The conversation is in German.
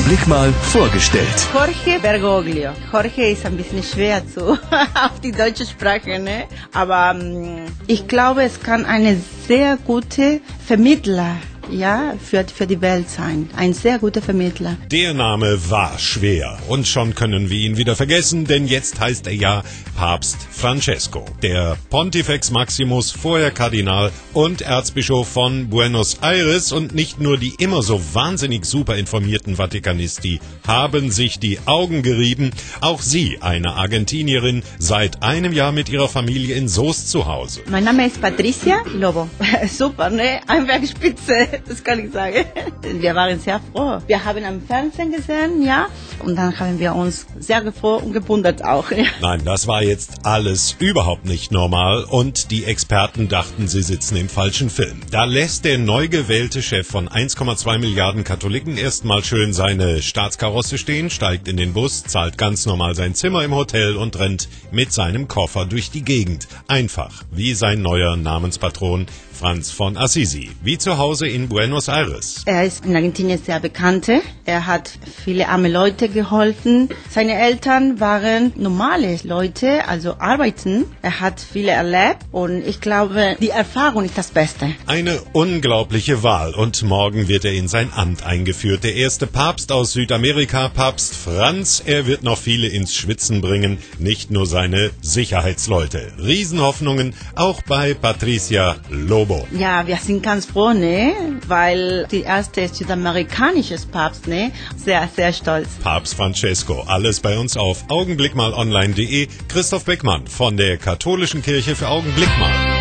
Augenblick mal vorgestellt. Jorge Bergoglio. Jorge ist ein bisschen schwer auf die deutsche Sprache, ne? Aber ich glaube, es kann eine sehr gute Vermittler, für die Welt sein. Ein sehr guter Vermittler. Der Name war schwer und schon können wir ihn wieder vergessen, denn jetzt heißt er ja Papst Francesco. Der Pontifex Maximus, vorher Kardinal und Erzbischof von Buenos Aires, und nicht nur die immer so wahnsinnig super informierten Vatikanisti haben sich die Augen gerieben. Auch sie, eine Argentinierin, seit einem Jahr mit ihrer Familie in Soest zu Hause. Mein Name ist Patricia Lobo. Super, ne? Einfach spitze. Das kann ich sagen. Wir waren sehr froh. Wir haben am Fernsehen gesehen, und dann haben wir uns sehr gefreut und gewundert auch. Ja. Nein, das war jetzt alles überhaupt nicht normal und die Experten dachten, sie sitzen im falschen Film. Da lässt der neu gewählte Chef von 1,2 Milliarden Katholiken erstmal schön seine Staatskarosse stehen, steigt in den Bus, zahlt ganz normal sein Zimmer im Hotel und rennt mit seinem Koffer durch die Gegend. Einfach wie sein neuer Namenspatron Franz von Assisi, wie zu Hause in Buenos Aires. Er ist in Argentinien sehr bekannt. Er hat viele arme Leute geholfen. Seine Eltern waren normale Leute, also arbeiten. Er hat viele erlebt und ich glaube, die Erfahrung ist das Beste. Eine unglaubliche Wahl und morgen wird er in sein Amt eingeführt. Der erste Papst aus Südamerika, Papst Franz. Er wird noch viele ins Schwitzen bringen, nicht nur seine Sicherheitsleute. Riesenhoffnungen auch bei Patricia Lobo. Ja, wir sind ganz froh, weil die erste südamerikanische Papst, sehr, sehr stolz. Papst Francesco, alles bei uns auf augenblickmalonline.de. Christoph Beckmann von der Katholischen Kirche für Augenblick mal.